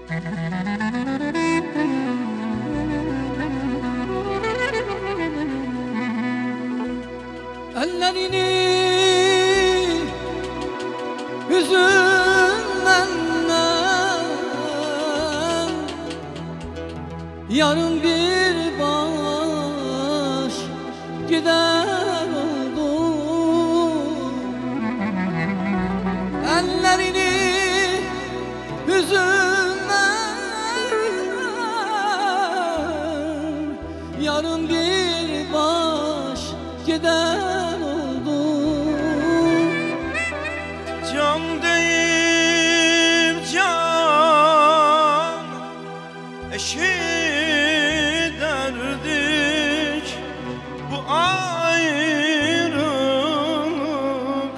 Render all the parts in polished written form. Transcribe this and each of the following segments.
Ellerini hüzünlenden yarın bir baş gider oldu. Ellerini hüzünlen yarın bir baş gider oldu. Can değil can eşi derdik, bu ayrılık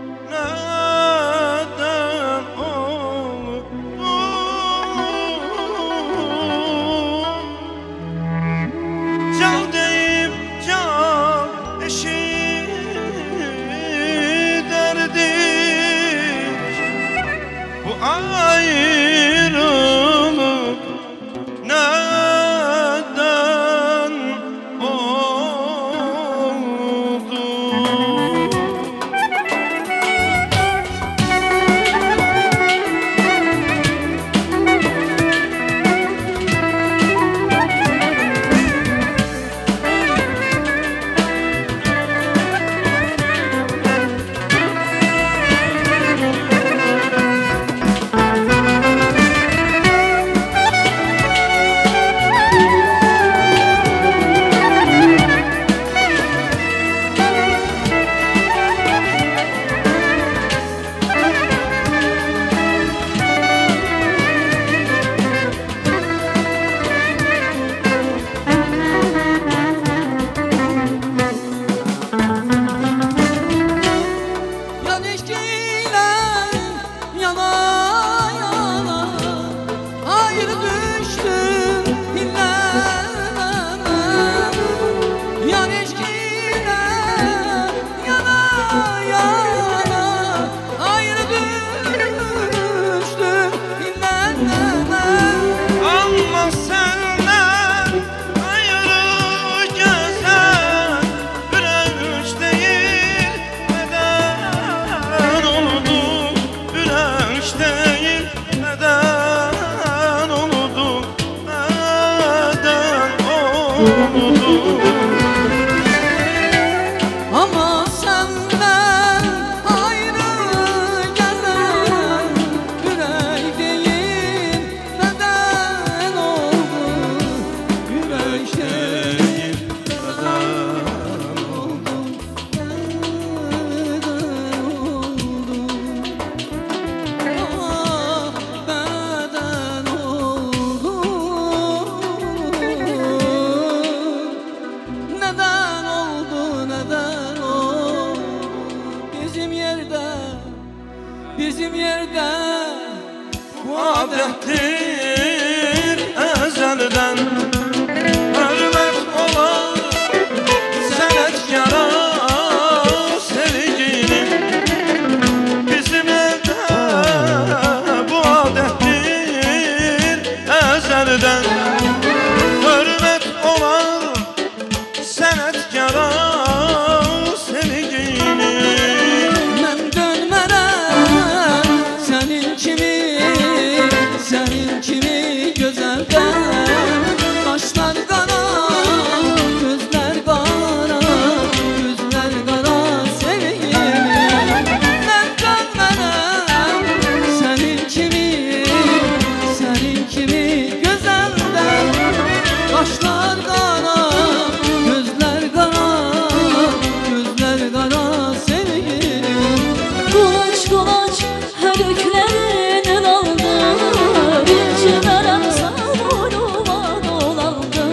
neden oldu? Can deyip can eşi derdik, bu ayrılık neden oldu? Ama senden ayrı gezen yürek değil, neden oldu? Yürek değil, neden oldu? Neden oldu? Ah, neden oldu? Neden oldu, neden oldu? Bizim yerde Bu adettir ezelden, hürmet olan senetkara sevginin. Bizim evde bu adettir ezelden, hürmet olan senetkara sevginin. ben dönmeden senin kimi güzelden. Kaşlar kara, gözler kara, gözler kara sevgilim. Ben dönmeden senin kimi güzelden. Kaşlar kara, gözler kara, gözler kara sevgilim. Kulaç kulaç her yüklerinin aldı, inci verem boynuma dolandı.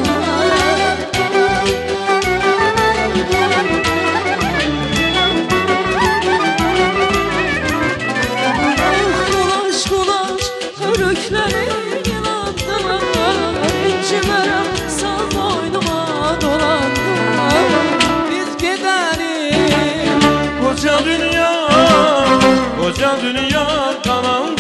Kulaç kulaç her yüklerinin aldı, inci verem boynuma dolandı. Biz gidelim Koca dünya karanlık.